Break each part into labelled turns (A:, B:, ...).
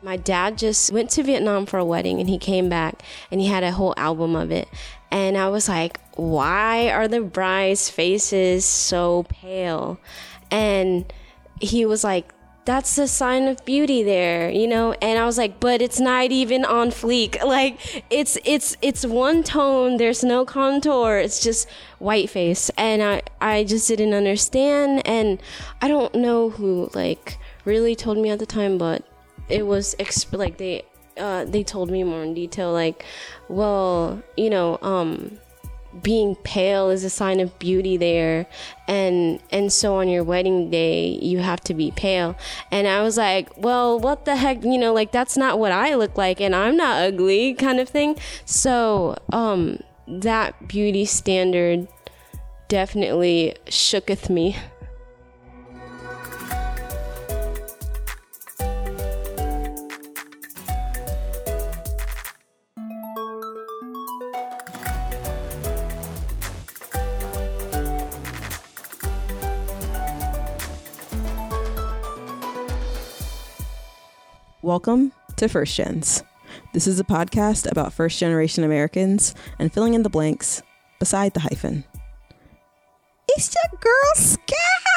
A: My dad just went to Vietnam for a wedding, and he came back and he had a whole album of it. And I was like, why are the brides' faces so pale? And he was like, that's the sign of beauty there, you know? And I was like, but it's not even on fleek. Like, it's one tone. There's no contour. It's just white face. And I just didn't understand. And I don't know who, like, really told me at the time, but it was, they told me more in detail, like, well, you know, being pale is a sign of beauty there, and so on your wedding day you have to be pale. And I was like, well, what the heck, you know, like, that's not what I look like, and I'm not ugly, kind of thing. So that beauty standard definitely shooketh me.
B: Welcome to First Gens. This is a podcast about first generation Americans and filling in the blanks beside the hyphen. It's your girl Sky.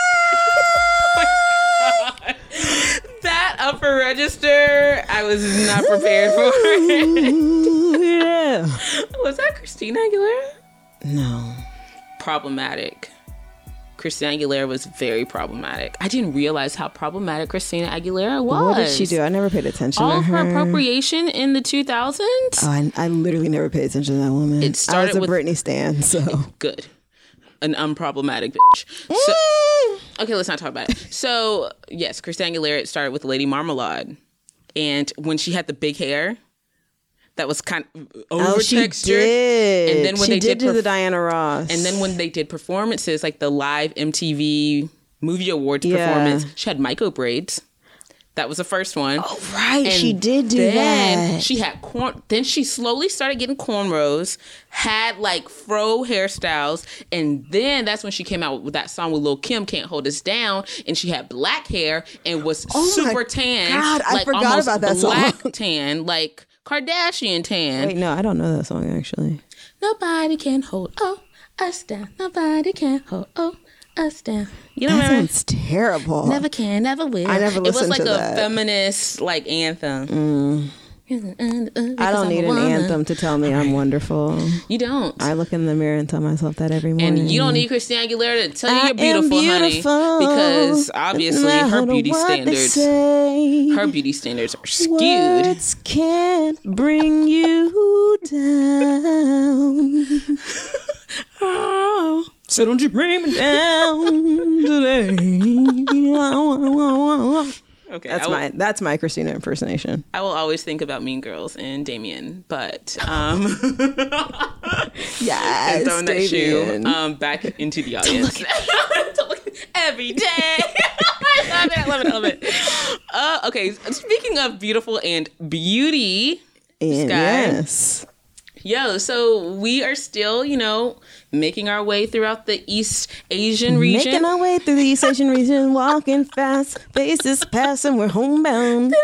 C: Oh my God. That upper register, I was not prepared for it.
B: Yeah.
C: Was that Christina Aguilera?
B: No.
C: Problematic. Christina Aguilera was very problematic. I didn't realize how problematic Christina Aguilera was.
B: What did she do? I never paid attention to her.
C: All of her appropriation in the 2000s.
B: Oh, I literally never paid attention to that woman.
C: It started
B: I was a
C: with
B: Britney stan, so.
C: Good. An unproblematic bitch. So, okay, let's not talk about it. So, yes, Christina Aguilera, it started with Lady Marmalade. And when she had the big hair, that was kind of over textured.
B: She did.
C: And then when
B: she
C: they
B: did do the Diana Ross.
C: And then when they did performances, like the live MTV Movie Awards performance, she had micro braids. That was the first one.
B: Oh, right.
C: And
B: she did do
C: then
B: that.
C: She had then she slowly started getting cornrows, had like fro hairstyles, and then that's when she came out with that song with Lil' Kim, Can't Hold Us Down, and she had black hair and was super tan.
B: God, I
C: like
B: forgot
C: almost
B: about that
C: black
B: song.
C: tan, like Kardashian tan.
B: Wait, no, I don't know that song, actually.
C: Nobody can hold us down. Nobody can hold us down. You know
B: that
C: what I mean?
B: sounds terrible.
C: Never can, never will.
B: I never listened to that.
C: It was like a feminist like anthem.
B: I don't need an anthem to tell me I'm wonderful.
C: You don't.
B: I look in the mirror and tell myself that every morning.
C: And you don't need Christina Aguilera to tell you you're beautiful, honey. Because obviously her beauty standards are skewed.
B: Words can't bring you down. Oh, so don't you bring me down today.
C: Okay,
B: that's my Christina impersonation.
C: I will always think about Mean Girls and Damien, but
B: yes,
C: throwing that shoe back into the audience every day. I love it. Okay, speaking of beautiful and beauty,
B: and
C: Sky,
B: yes.
C: Yo, so we are still, you know, making our way throughout the East Asian region.
B: Making our way through the East Asian region, walking fast, faces passing, we're homebound.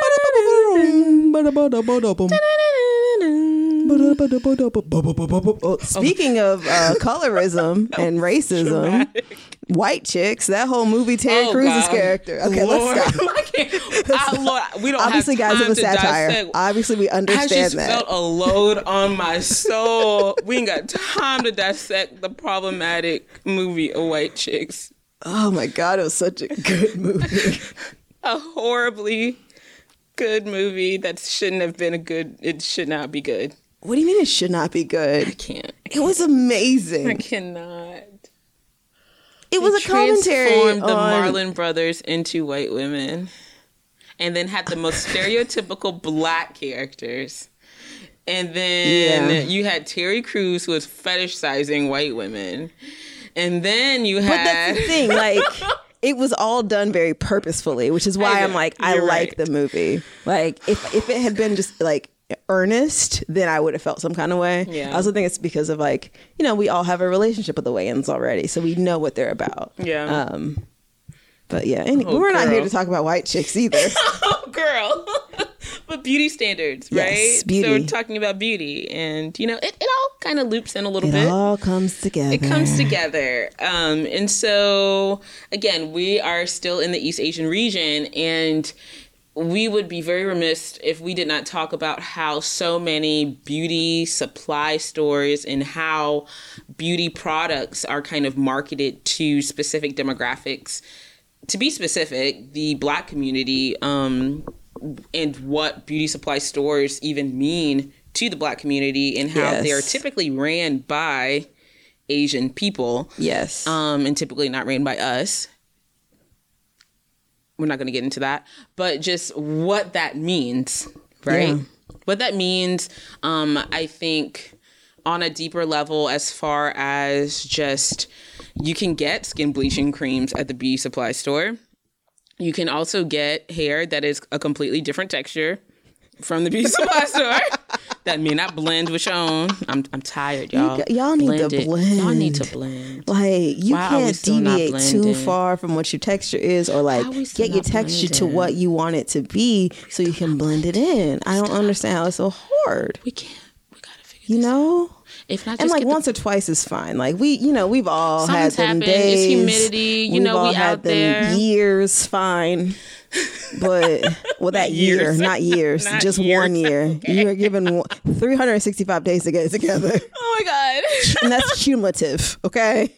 B: Speaking of colorism and racism, white chicks, that whole movie, Terry Crews's character. Okay,
C: Lord,
B: let's stop.
C: Lord, we don't
B: obviously,
C: have time
B: guys, it was
C: to
B: satire.
C: dissect.
B: Obviously, we understand
C: I just
B: that.
C: felt a load on my soul. We ain't got time to dissect the problematic movie of white chicks.
B: Oh my God, it was such a good movie.
C: A horribly good movie that shouldn't have been it should not be good.
B: What do you mean it should not be good?
C: I can't.
B: It was amazing.
C: I cannot.
B: It was a commentary
C: transformed the
B: on
C: Marlon Brothers into white women, and then had the most stereotypical black characters. And then you had Terry Crews, who was fetishizing white women. And then you had...
B: But that's the thing, like, it was all done very purposefully, which is why I'm like, I like the movie. Like, if it had been just, like, earnest, then I would have felt some kind of way.
C: Yeah.
B: I also think it's because of, like, you know, we all have a relationship with the Wayans already, so we know what they're about.
C: Yeah.
B: But yeah, we're not here to talk about white chicks either.
C: Oh, girl. But beauty standards, right?
B: Yes, beauty.
C: So we're talking about beauty, and it all kind of loops in a little bit.
B: It all comes together.
C: It comes together. And so again, we are still in the East Asian region, and we would be very remiss if we did not talk about how so many beauty supply stores and how beauty products are kind of marketed to specific demographics. To be specific, the Black community, and what beauty supply stores even mean to the Black community, and how they are typically ran by Asian people.
B: Yes.
C: And typically not ran by us. We're not going to get into that, but just what that means, right? Yeah. What that means, I think, on a deeper level, as far as just you can get skin bleaching creams at the beauty supply store. You can also get hair that is a completely different texture from the beauty supply store that may not blend with your own. I'm tired, y'all.
B: Y'all need to blend.
C: Y'all need to blend.
B: Like, you can't deviate too far from what your texture is, or like get your texture to what you want it to be so you can blend it in. I don't understand how it's so hard.
C: We can't. We gotta figure this out. If not,
B: and like once or twice is fine. Like we've all had them days.
C: It's humidity. We out there.
B: Years, fine. But that year, not years, not just years. 1 year. Okay. You're given 365 days to get it together.
C: Oh my God.
B: And that's cumulative. Okay.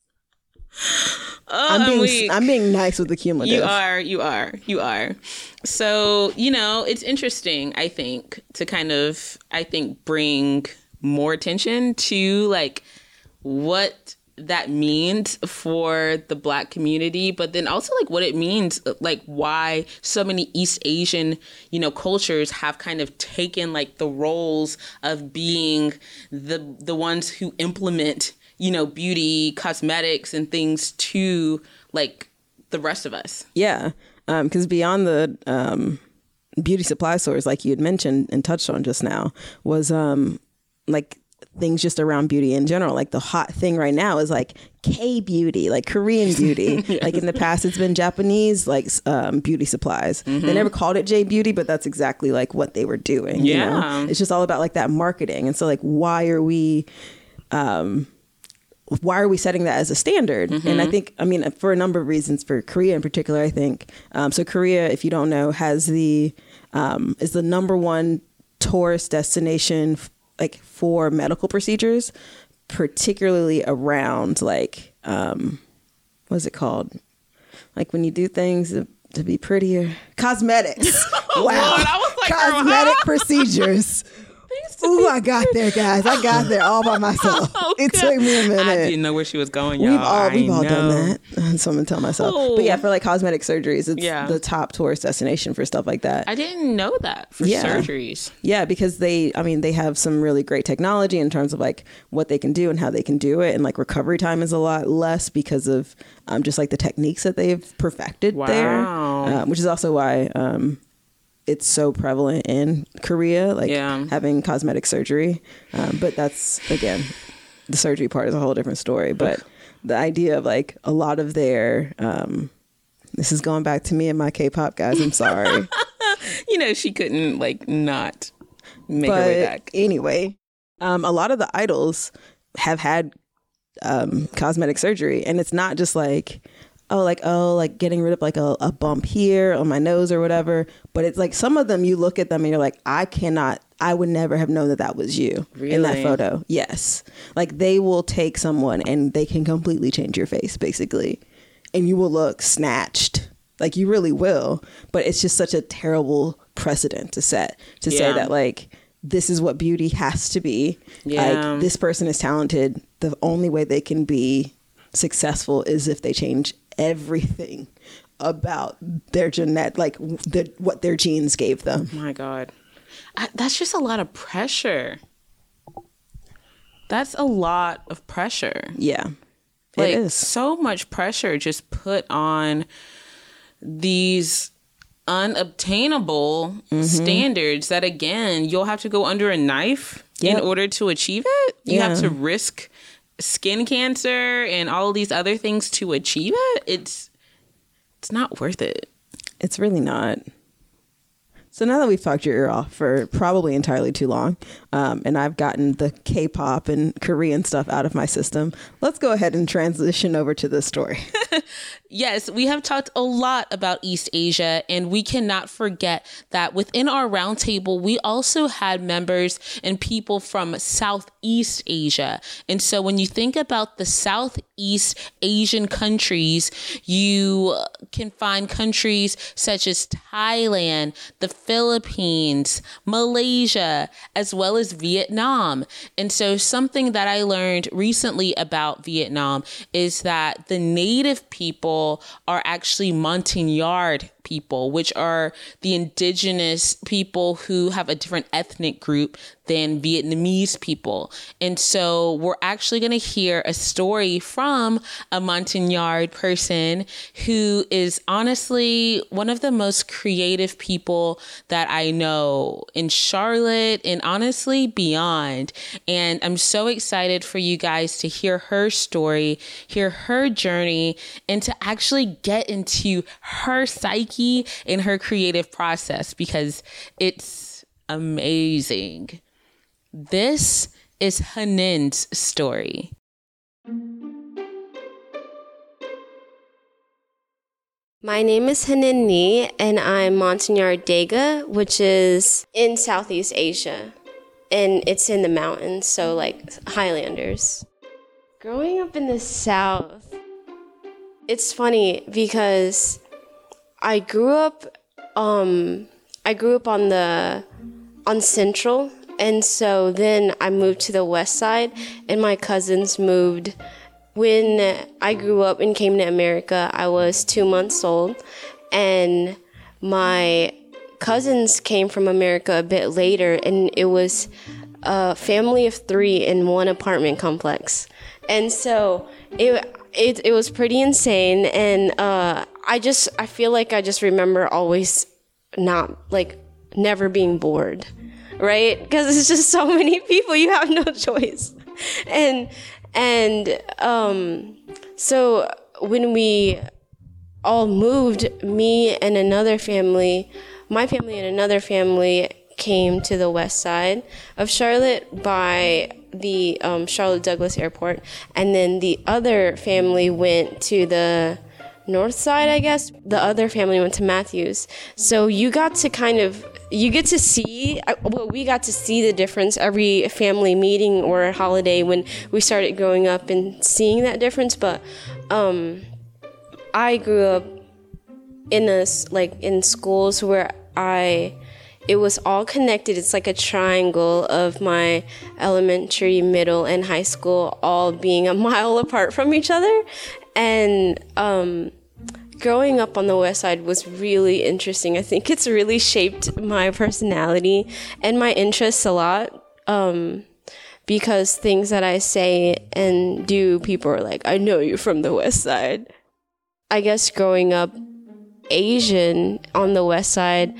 B: I'm being nice with the cumulative.
C: You are. So, it's interesting, I think, to kind of, bring more attention to like what that means for the Black community, but then also like what it means, like why so many East Asian, cultures have kind of taken like the roles of being the ones who implement, beauty, cosmetics and things to like the rest of us.
B: Yeah. Because beyond the beauty supply stores, like you had mentioned and touched on just now, was like things just around beauty in general. Like the hot thing right now is like K-beauty, like Korean beauty. Yes. Like in the past, it's been Japanese like beauty supplies. Mm-hmm. They never called it J-beauty, but that's exactly like what they were doing.
C: Yeah,
B: it's just all about like that marketing. And so like, why are we setting that as a standard? Mm-hmm. And I think, for a number of reasons, for Korea in particular, I think. So Korea, if you don't know, has is the number one tourist destination like for medical procedures, particularly around like what's it called? Like when you do things to be prettier, cosmetics. Wow, Lord, I was like, cosmetic procedures. Ooh, I got there, guys. I got there all by myself. It took me a minute.
C: I didn't know where she was going, y'all.
B: We've all done that. So I'm going to tell myself. Oh. But yeah, for like cosmetic surgeries, it's the top tourist destination for stuff like that.
C: I didn't know that for surgeries.
B: Yeah, because they have some really great technology in terms of like what they can do and how they can do it. And like recovery time is a lot less because of just like the techniques that they've perfected there. Which is also why it's so prevalent in Korea, like having cosmetic surgery. But that's, again, the surgery part is a whole different story. But the idea of like a lot of their, this is going back to me and my K-pop guys, I'm sorry.
C: She couldn't like not make her way back.
B: Anyway, a lot of the idols have had cosmetic surgery, and it's not just like, like getting rid of like a bump here on my nose or whatever. But it's like some of them, you look at them and you're like, I would never have known that was you in that photo. Yes. Like they will take someone and they can completely change your face basically. And you will look snatched. Like you really will. But it's just such a terrible precedent to set, to say that like, this is what beauty has to be. Yeah. Like this person is talented. The only way they can be successful is if they change everything about their genetic, like what their genes gave them.
C: My God. That's just a lot of pressure. That's a lot of pressure.
B: Yeah.
C: Like it is. So much pressure just put on these unobtainable standards that, again, you'll have to go under a knife in order to achieve it. You have to risk skin cancer and all of these other things to achieve it. It's not worth it.
B: It's really not. So now that we've talked your ear off for probably entirely too long, and I've gotten the K-pop and Korean stuff out of my system, let's go ahead and transition over to this story.
C: Yes, we have talked a lot about East Asia, and we cannot forget that within our roundtable, we also had members and people from Southeast Asia. And so when you think about the Southeast Asian countries, you can find countries such as Thailand, the Philippines, Malaysia, as well as Vietnam. And so something that I learned recently about Vietnam is that the native people are actually Montagnard people, which are the indigenous people who have a different ethnic group than Vietnamese people. And so we're actually going to hear a story from a Montagnard person who is honestly one of the most creative people that I know in Charlotte and honestly beyond. And I'm so excited for you guys to hear her story, hear her journey, and to actually get into her psyche in her creative process, because it's amazing. This is Hanin's story.
A: My name is Hanin Ni, and I'm Montagnard Dega, which is in Southeast Asia. And it's in the mountains, so like Highlanders. Growing up in the South, it's funny because I grew up on Central, and so then I moved to the West Side, and my cousins moved. When I grew up and came to America, I was 2 months old, and my cousins came from America a bit later, and it was a family of 3 in one apartment complex, and so it was pretty insane, and I feel like I just remember always never being bored, right? Because it's just so many people, you have no choice. And so when we all moved, me and another family, my family and another family came to the west side of Charlotte by the Charlotte Douglas Airport, and then the other family went to the north side, I guess. The other family went to Matthews. So we got to see the difference every family meeting or holiday when we started growing up and seeing that difference. But I grew up in schools where it was all connected. It's like a triangle of my elementary, middle, and high school all being a mile apart from each other. And growing up on the west side was really interesting. I think it's really shaped my personality and my interests a lot, because things that I say and do, people are like, I know you're from the west side. I guess growing up Asian on the west side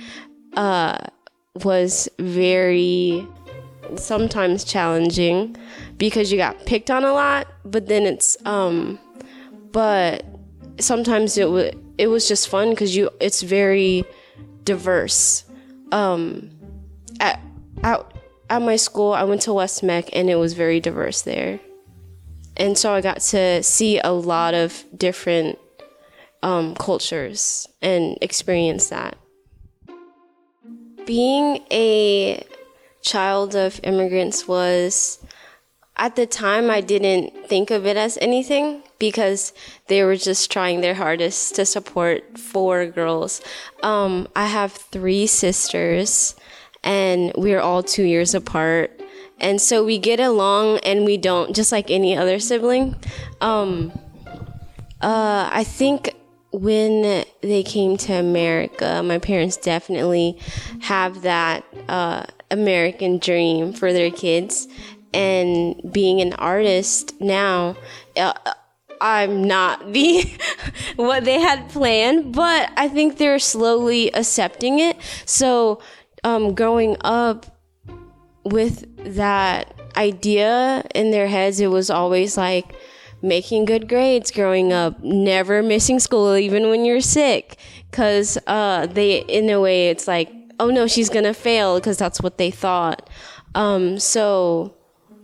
A: was very sometimes challenging because you got picked on a lot, but then but sometimes it was just fun because it's very diverse. At my school, I went to West Mech, and it was very diverse there, and so I got to see a lot of different cultures and experience that. Being a child of immigrants was, at the time, I didn't think of it as anything because they were just trying their hardest to support 4 girls. I have 3 sisters, and we're all 2 years apart. And so we get along, and we don't, just like any other sibling. I think when they came to America, my parents definitely have that American dream for their kids. And being an artist now, I'm not what they had planned, but I think they're slowly accepting it. So growing up with that idea in their heads, it was always like making good grades growing up, never missing school even when you're sick, because in a way it's like oh no, she's gonna fail, because that's what they thought. So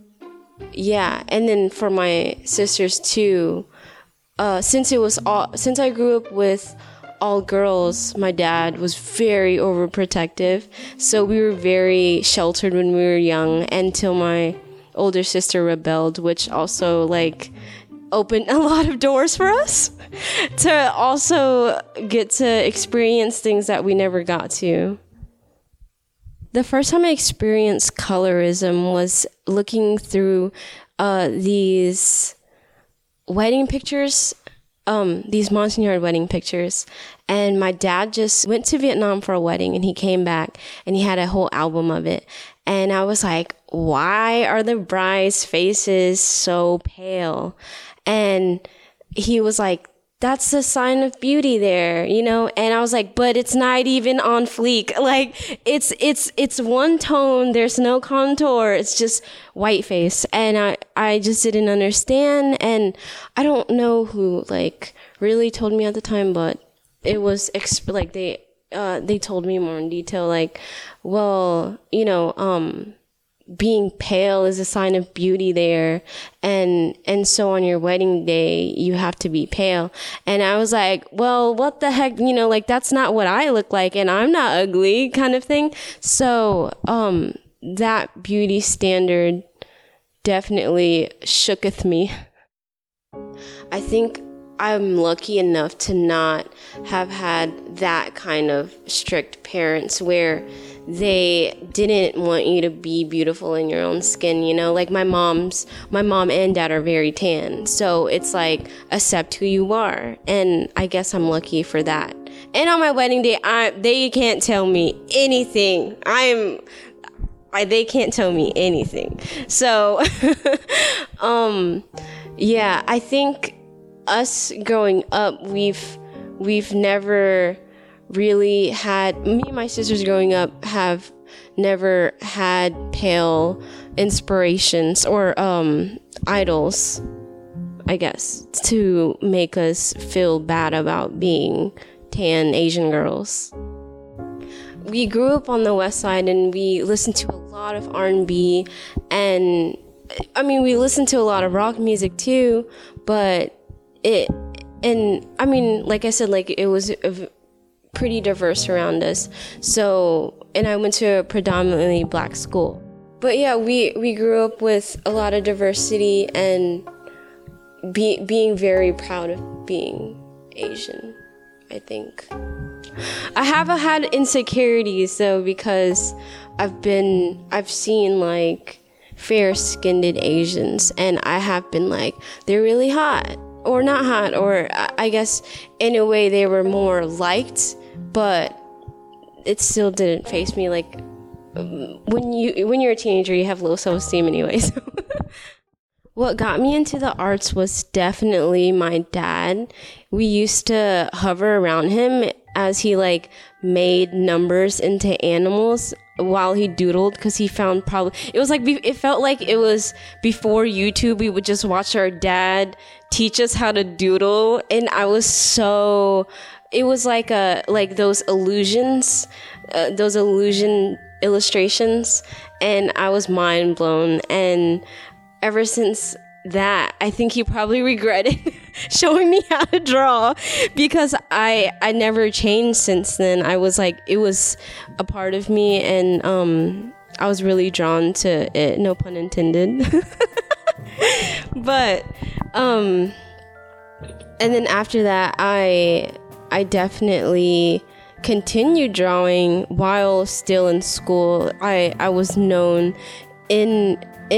A: yeah, and then for my sisters too, since I grew up with all girls, my dad was very overprotective, so we were very sheltered when we were young until my older sister rebelled, which also like opened a lot of doors for us to also get to experience things that we never got to. The first time I experienced colorism was looking through these wedding pictures, these Montagnard wedding pictures. And my dad just went to Vietnam for a wedding, and he came back and he had a whole album of it. And I was like, why are the brides' faces so pale? And he was like, that's the sign of beauty there, you know? And I was like, but it's not even on fleek. Like, it's one tone. There's no contour. It's just white face. And I just didn't understand. And I don't know who, like, really told me at the time, but it was, they told me more in detail, like, well, you know, being pale is a sign of beauty there, and so on your wedding day you have to be pale. And I was like, well, what the heck, you know, like, that's not what I look like, and I'm not ugly, kind of thing. So that beauty standard definitely shooketh me. I think I'm lucky enough to not have had that kind of strict parents where they didn't want you to be beautiful in your own skin, you know? Like my mom and dad are very tan, so it's like, accept who you are. And I guess I'm lucky for that. And on my wedding day, they can't tell me anything. They can't tell me anything. So, yeah, I think us growing up, we've never really had, me and my sisters growing up have never had pale inspirations or idols, I guess, to make us feel bad about being tan Asian girls. We grew up on the West Side, and we listened to a lot of R&B, and I mean, we listened to a lot of rock music too, but like I said, like, it was pretty diverse around us. So, and I went to a predominantly black school. But yeah, we grew up with a lot of diversity and being very proud of being Asian, I think. I have had insecurities though, because I've seen like fair-skinned Asians, and I have been like, they're really hot, or not hot, or I guess in a way they were more liked, but it still didn't faze me. Like, when you're a teenager, you have low self-esteem anyways. What got me into the arts was definitely my dad. We used to hover around him as he like made numbers into animals while he doodled, because he found it felt like it was before YouTube. We would just watch our dad teach us how to doodle, and it was like those illusion illustrations, and I was mind blown. And ever since that, I think he probably regretted showing me how to draw, because I never changed since then. I was like, it was a part of me, and I was really drawn to it, no pun intended. But and then after that, I definitely continued drawing while still in school. I was known in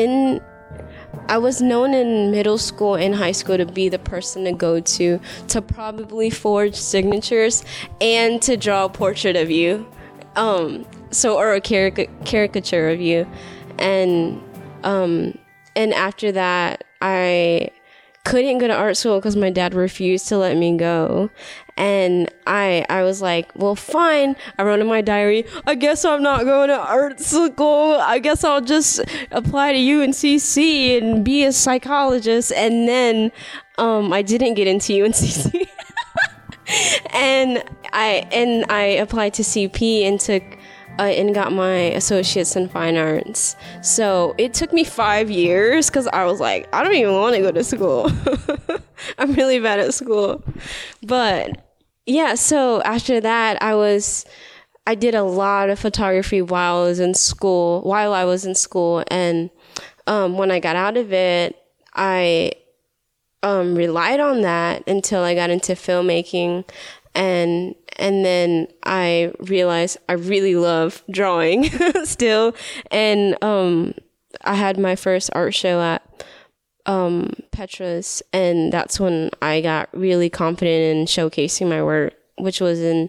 A: middle school and high school to be the person to go to probably forge signatures and to draw a portrait of you, or a caricature of you, and after that I couldn't go to art school because my dad refused to let me go. And I was like, well, fine. I wrote in my diary, I guess I'm not going to art school. I guess I'll just apply to UNCC and be a psychologist. And then I didn't get into UNCC. and I applied to CP and took and got my associates in fine arts. So it took me 5 years because I was like, I don't even want to go to school. I'm really bad at school. But yeah, so after that, I did a lot of photography while I was in school. And when I got out of it, I relied on that until I got into filmmaking. And then I realized I really love drawing still. And I had my first art show at Petra's, and that's when I got really confident in showcasing my work, which was in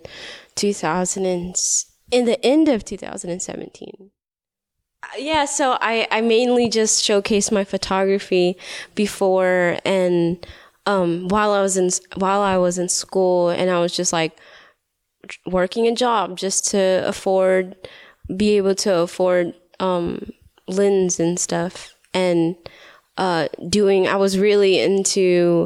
A: the end of 2017. Yeah, so I mainly just showcased my photography before and while I was in school, and I was just like working a job just to be able to afford lens and stuff, and I was really into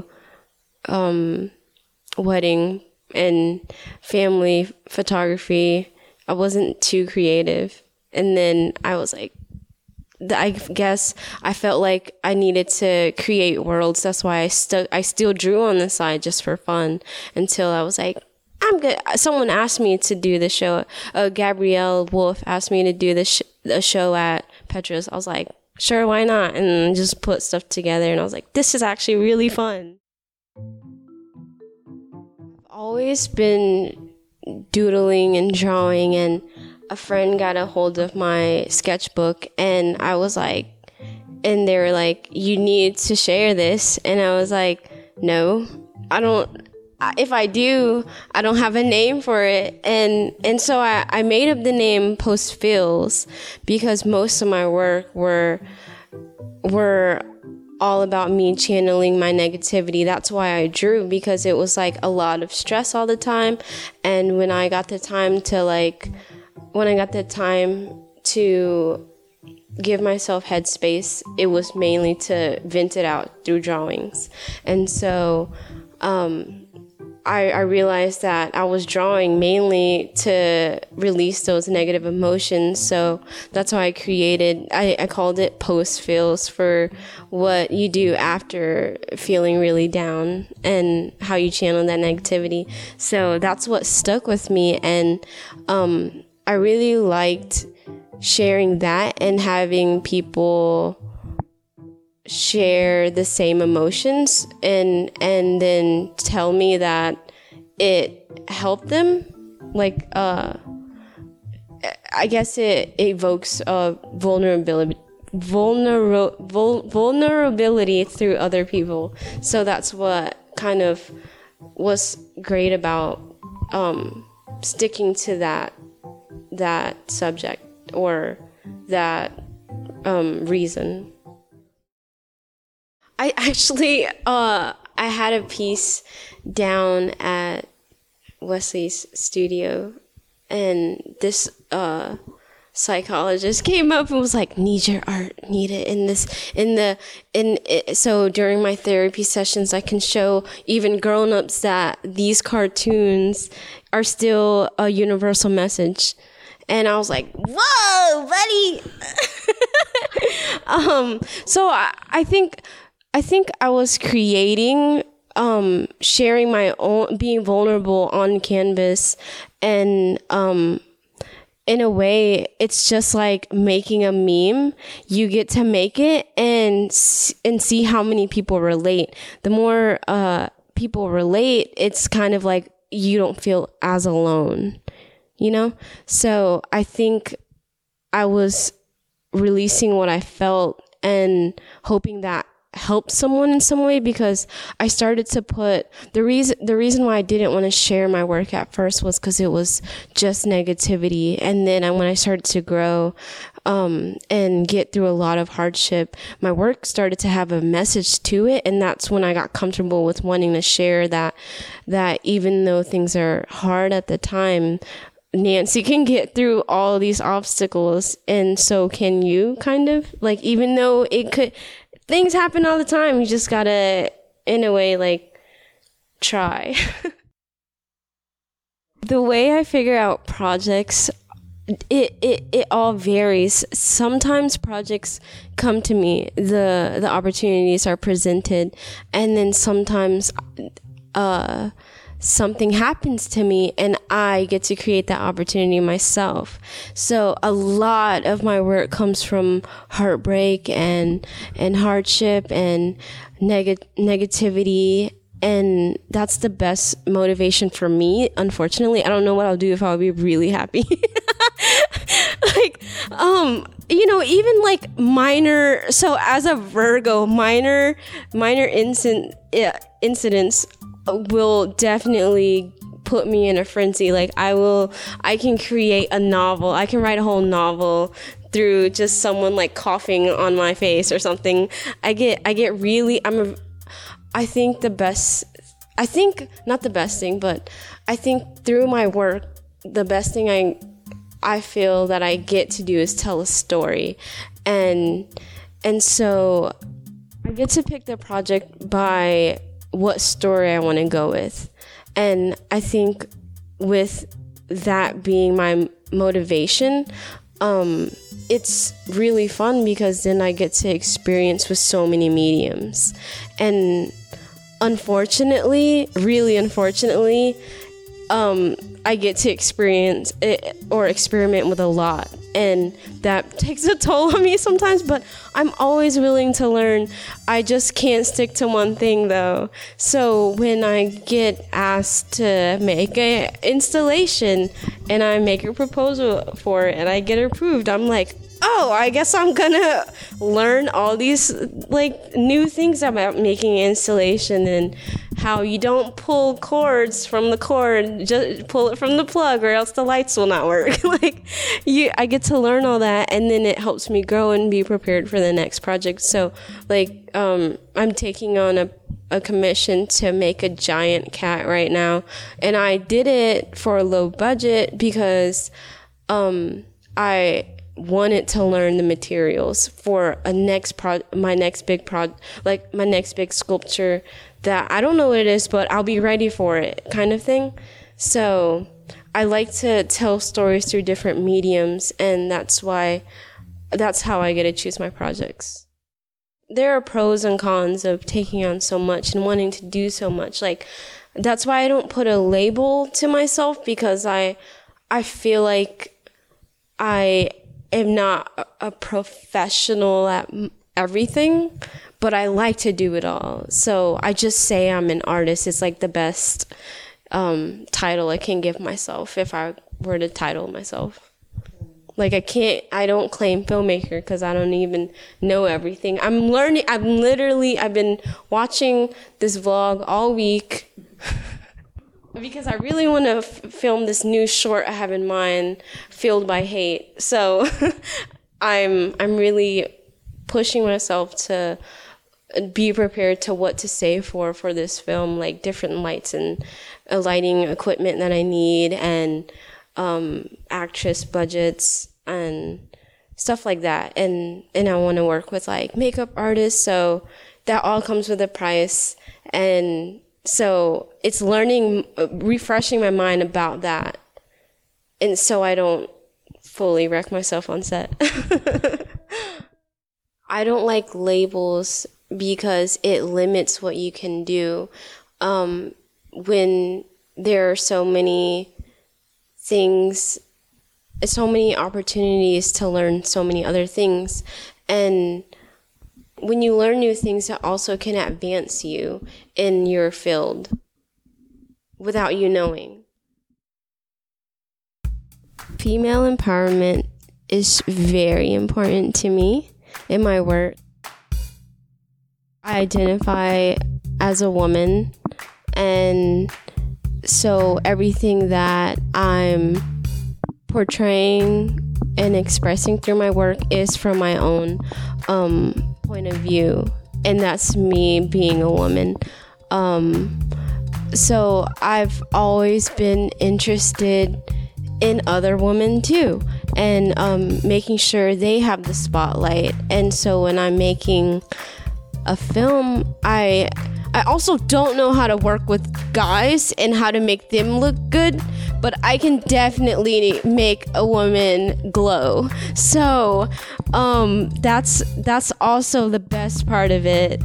A: wedding and family photography. I wasn't too creative. And then I was like, I guess I felt like I needed to create worlds. That's why I still drew on the side just for fun until I was like, I'm good. Someone asked me to do the show. Gabrielle Wolf asked me to do the show at Petra's. I was like, sure, why not? And just put stuff together. And I was like, this is actually really fun. I've always been doodling and drawing, and a friend got a hold of my sketchbook, and I was like, and they were like, you need to share this. And I was like, no, I don't. If I do, I don't have a name for it. And so I made up the name Post Feels because most of my work were all about me channeling my negativity. That's why I drew, because it was like a lot of stress all the time. And when I got the time to give myself headspace, it was mainly to vent it out through drawings. And so I realized that I was drawing mainly to release those negative emotions. So that's why I called it Post Feels, for what you do after feeling really down and how you channel that negativity. So that's what stuck with me. And I really liked sharing that and having people share the same emotions and then tell me that it helped them. Like, I guess it evokes vulnerability through other people. So that's what kind of was great about sticking to that subject or that reason. I actually I had a piece down at Wesley's studio, and this psychologist came up and was like, need your art, need it so during my therapy sessions I can show even grown-ups that these cartoons are still a universal message. And I was like, whoa, buddy. So I think I was creating, sharing my own, being vulnerable on canvas, and in a way, it's just like making a meme. You get to make it and see how many people relate. The more people relate, it's kind of like you don't feel as alone, you know? So I think I was releasing what I felt and hoping that help someone in some way, because I started to put the reason why I didn't want to share my work at first was because it was just negativity. And then when I started to grow and get through a lot of hardship, my work started to have a message to it. And that's when I got comfortable with wanting to share that even though things are hard at the time, Nancy can get through all these obstacles, and so can you, kind of. Like, even though things happen all the time, you just gotta, in a way, like, try. The way I figure out projects it all varies. Sometimes projects come to me, the opportunities are presented, and then sometimes something happens to me and I get to create that opportunity myself. So a lot of my work comes from heartbreak and hardship and negativity. And that's the best motivation for me. Unfortunately, I don't know what I'll do if I'll be really happy. Like, even like minor. So as a Virgo, minor incidents will definitely put me in a frenzy. Like I can create a novel. I can write a whole novel through just someone like coughing on my face or something. I get really, I think not the best thing, but I think through my work, the best thing I feel that I get to do is tell a story. And so I get to pick the project by what story I want to go with. And I think with that being my motivation, it's really fun because then I get to experience with so many mediums. And really unfortunately, I get to experience it or experiment with a lot, and that takes a toll on me sometimes, but I'm always willing to learn. I just can't stick to one thing though. So when I get asked to make an installation and I make a proposal for it and I get approved, I'm like, oh, I guess I'm gonna learn all these like new things about making an installation and how you don't pull cords from the cord, just pull it from the plug or else the lights will not work. I get to learn all that, and then it helps me grow and be prepared for the next project. So I'm taking on a commission to make a giant cat right now, and I did it for a low budget because I wanted to learn the materials for my next big sculpture that I don't know what it is, but I'll be ready for it kind of thing. So I like to tell stories through different mediums, and that's how I get to choose my projects. There are pros and cons of taking on so much and wanting to do so much. Like, that's why I don't put a label to myself, because I feel like I am not a professional at everything, but I like to do it all. So I just say I'm an artist. It's like the best title I can give myself if I were to title myself. Like I don't claim filmmaker because I don't even know everything. I'm learning. I've been watching this vlog all week because I really want to film this new short I have in mind, Fueled by Hate. So I'm really pushing myself to be prepared to what to say for this film, like different lights and lighting equipment that I need, and actress budgets and stuff like that. And I want to work with like makeup artists, so that all comes with a price. And so it's refreshing my mind about that, and so I don't fully wreck myself on set. I don't like labels because it limits what you can do. When there are so many things, so many opportunities to learn so many other things, and when you learn new things, it also can advance you in your field without you knowing. Female empowerment is very important to me in my work. I identify as a woman, and so everything that I'm portraying and expressing through my work is from my own point of view, and that's me being a woman. So I've always been interested in other women too, and making sure they have the spotlight. And so when I'm making a film, I also don't know how to work with guys and how to make them look good, but I can definitely make a woman glow. So that's also the best part of it.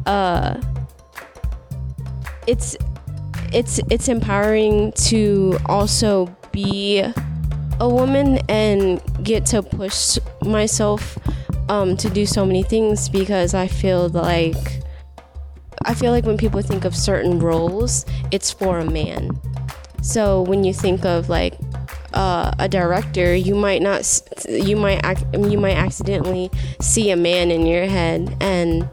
A: It's empowering to also be a woman and get to push myself to do so many things, because I feel like when people think of certain roles, it's for a man. So when you think of like a director, you might accidentally see a man in your head, and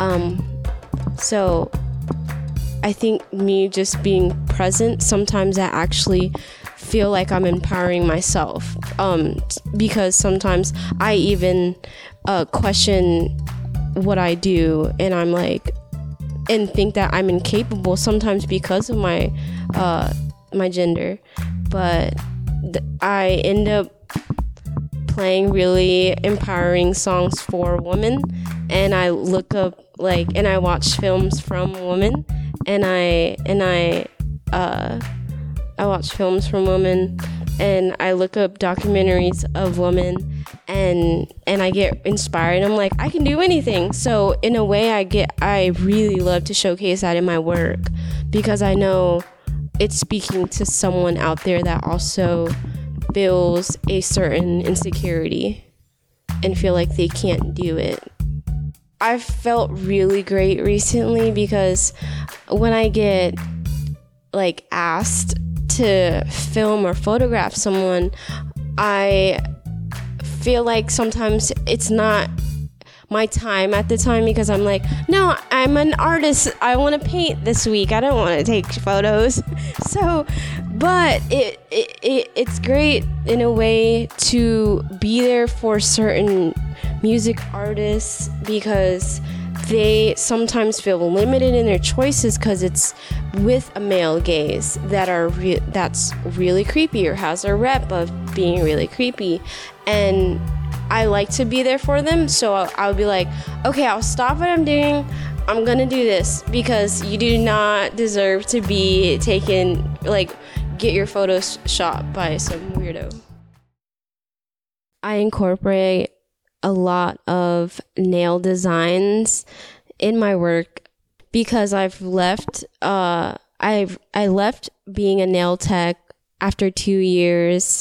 A: so I think me just being present, sometimes I actually feel like I'm empowering myself, because sometimes I even question what I do, and I'm like, and think that I'm incapable sometimes because of my gender, but I end up playing really empowering songs for women, and I look up and I watch films from women, and I watch films from women, and I look up documentaries of women, and I get inspired. I'm like, I can do anything. So in a way, I really love to showcase that in my work, because I know it's speaking to someone out there that also feels a certain insecurity and feel like they can't do it. I've felt really great recently, because when I get asked to film or photograph someone, I feel like sometimes it's not my time at the time, because I'm like, no, I'm an artist, I want to paint this week, I don't want to take photos. So but it's great in a way to be there for certain music artists, because they sometimes feel limited in their choices because it's with a male gaze that's really creepy or has a rep of being really creepy, and I like to be there for them. So I'll be like, okay, I'll stop what I'm doing, I'm gonna do this, because you do not deserve to be taken, get your photos shot by some weirdo. I incorporate a lot of nail designs in my work, because I left being a nail tech after 2 years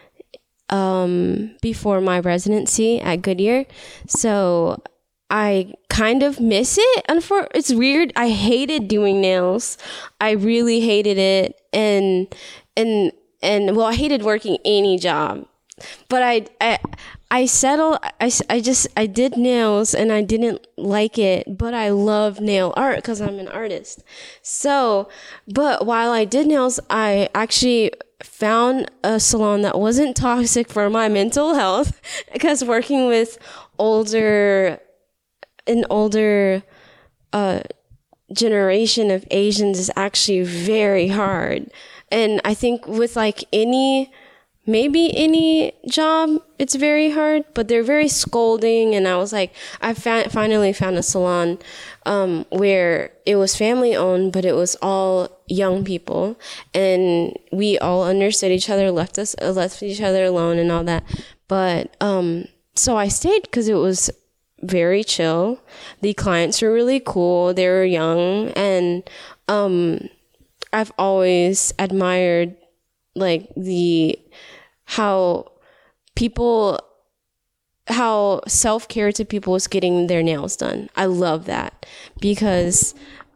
A: before my residency at Goodyear. So I kind of miss it. It's weird. I hated doing nails. I really hated it. And I hated working any job. But I settled. I did nails, and I didn't like it, but I love nail art because I'm an artist. So, but while I did nails, I actually found a salon that wasn't toxic for my mental health, because working with an older generation of Asians is actually very hard. And I think with maybe any job, it's very hard, but they're very scolding. And I was like, I finally found a salon where it was family owned, but it was all young people, and we all understood each other, left each other alone and all that. But so I stayed because it was very chill. The clients were really cool. They were young, and I've always admired how self-care to people is getting their nails done. I love that, because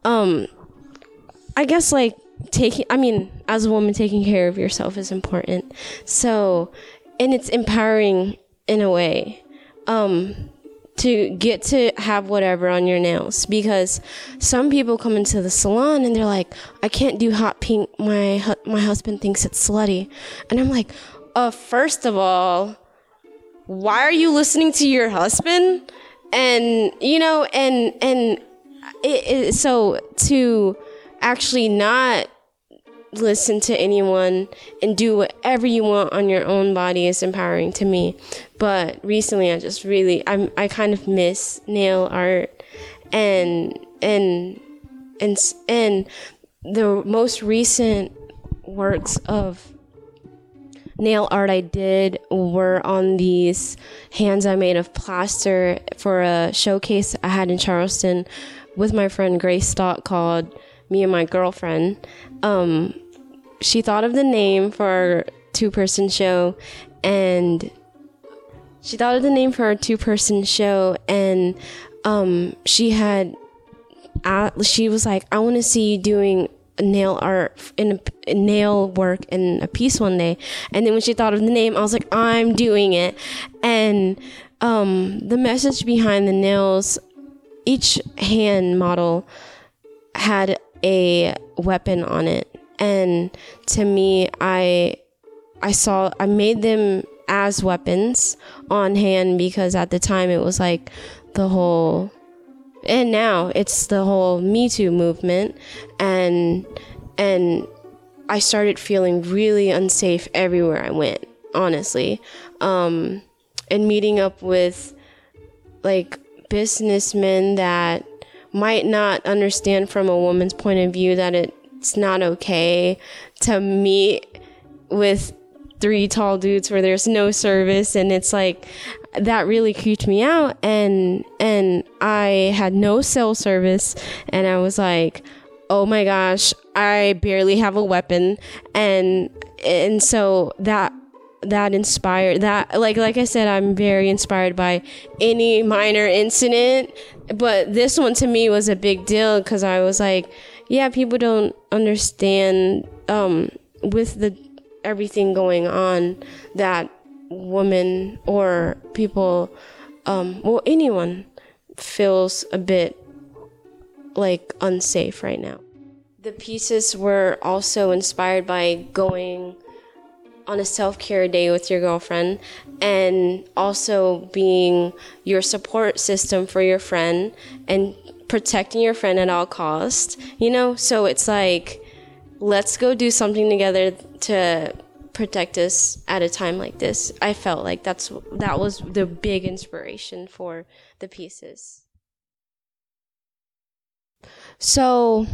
A: I guess as a woman, taking care of yourself is important. So, and it's empowering in a way to get to have whatever on your nails, because some people come into the salon and they're like, I can't do hot pink, my husband thinks it's slutty. And I'm like, first of all, why are you listening to your husband? And so to actually not listen to anyone and do whatever you want on your own body is empowering to me. But recently, I kind of miss nail art, and the most recent works of nail art I did were on these hands I made of plaster for a showcase I had in Charleston with my friend Grace Stott called Me and My Girlfriend. She thought of the name for our two-person show, and she was like, I want to see you doing nail art in a nail work in a piece one day. And then when she thought of the name, I was like, I'm doing it. And the message behind the nails, each hand model had a weapon on it, and to me, I made them as weapons on hand because at the time it was like the whole, and now it's the whole Me Too movement, and I started feeling really unsafe everywhere I went, honestly, and meeting up with like businessmen that might not understand from a woman's point of view that it's not okay to meet with 3 tall dudes where there's no service, and it's like that really creeped me out, and I had no cell service, and I was like, oh my gosh, I barely have a weapon, and so that inspired that, like I said, I'm very inspired by any minor incident, but this one to me was a big deal because I was like, yeah, people don't understand with the everything going on that women or people, anyone feels a bit like unsafe right now. The pieces were also inspired by going on a self-care day with your girlfriend and also being your support system for your friend and protecting your friend at all costs, so it's like, let's go do something together to protect us at a time like this. I felt like that was the big inspiration for the pieces. So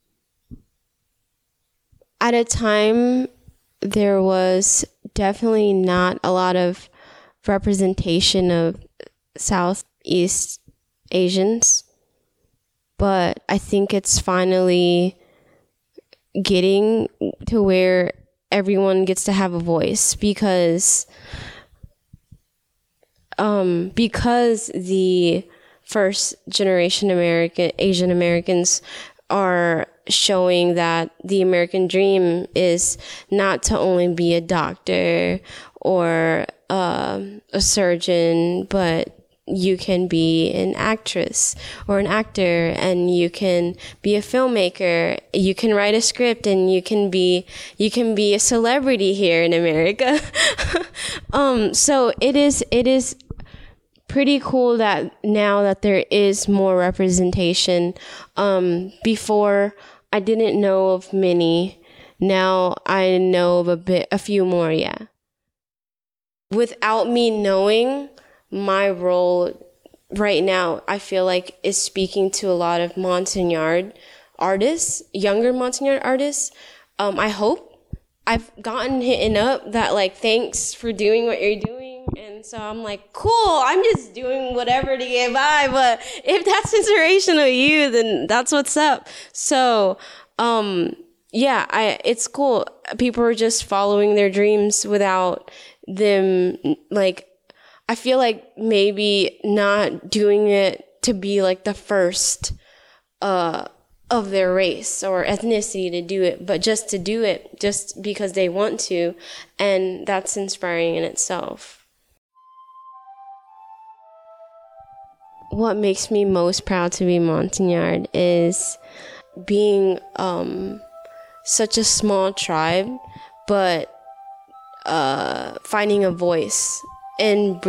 A: at a time, there was definitely not a lot of representation of Southeast Asians, but I think it's finally getting to where everyone gets to have a voice because the first generation Asian Americans are showing that the American dream is not to only be a doctor or a surgeon, but you can be an actress or an actor, and you can be a filmmaker, you can write a script, and you can be a celebrity here in America. So it is pretty cool that now that there is more representation. Before I didn't know of many. Now I know of a few more, yeah. Without me knowing, my role right now, I feel like, is speaking to a lot of Montagnard artists, younger Montagnard artists. I hope. I've gotten hit up that, like, thanks for doing what you're doing. And so I'm like, cool, I'm just doing whatever to get by. But if that's inspirational to you, then that's what's up. So, it's cool. People are just following their dreams without them, like, I feel like maybe not doing it to be like the first of their race or ethnicity to do it, but just to do it just because they want to, and that's inspiring in itself. What makes me most proud to be Montagnard is being such a small tribe, but finding a voice and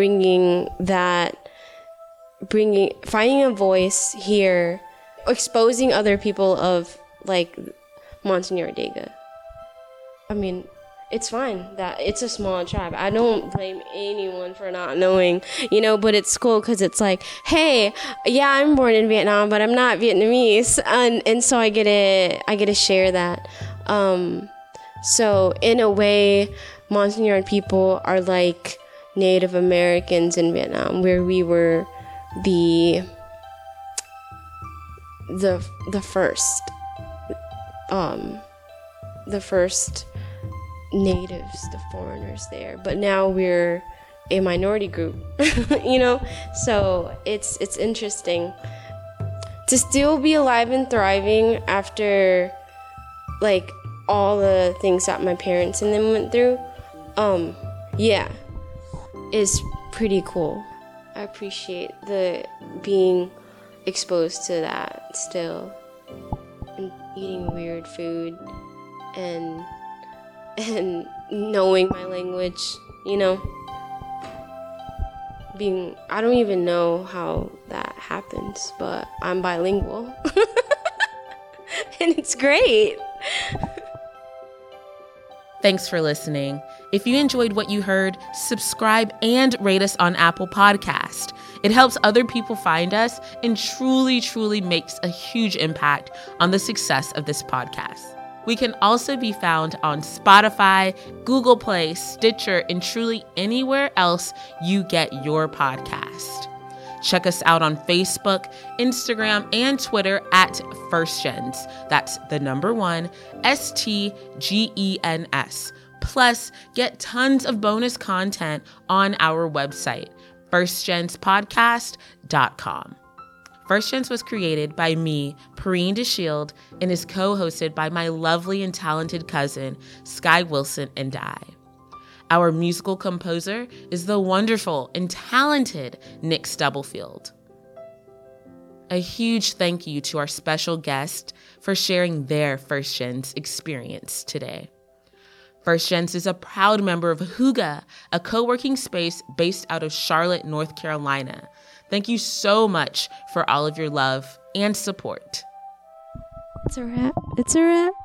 A: finding a voice here, exposing other people of, like, Montagnard Dega. I mean, it's fine that it's a small tribe. I don't blame anyone for not knowing, but it's cool because it's like, hey, yeah, I'm born in Vietnam, but I'm not Vietnamese. And so I get to share that. So in a way, Montagnard people are like Native Americans in Vietnam, where we were the first natives, the foreigners there. But now we're a minority group, you know? So it's interesting to still be alive and thriving after like all the things that my parents and them went through. Is pretty cool. I appreciate the being exposed to that still, and eating weird food and knowing my language, you know. I don't even know how that happens, but I'm bilingual. And it's great.
D: Thanks for listening. If you enjoyed what you heard, subscribe and rate us on Apple Podcast. It helps other people find us and truly, truly makes a huge impact on the success of this podcast. We can also be found on Spotify, Google Play, Stitcher, and truly anywhere else you get your podcast. Check us out on Facebook, Instagram, and Twitter at FirstGens. That's the number 1, STGENS. Plus, get tons of bonus content on our website, firstgenspodcast.com. First Gens was created by me, Perrine DeShield, and is co-hosted by my lovely and talented cousin, Sky Wilson, and I. Our musical composer is the wonderful and talented Nick Stubblefield. A huge thank you to our special guest for sharing their First Gens experience today. First Gens is a proud member of Hygge, a co-working space based out of Charlotte, North Carolina. Thank you so much for all of your love and support.
A: It's a wrap. It's a wrap.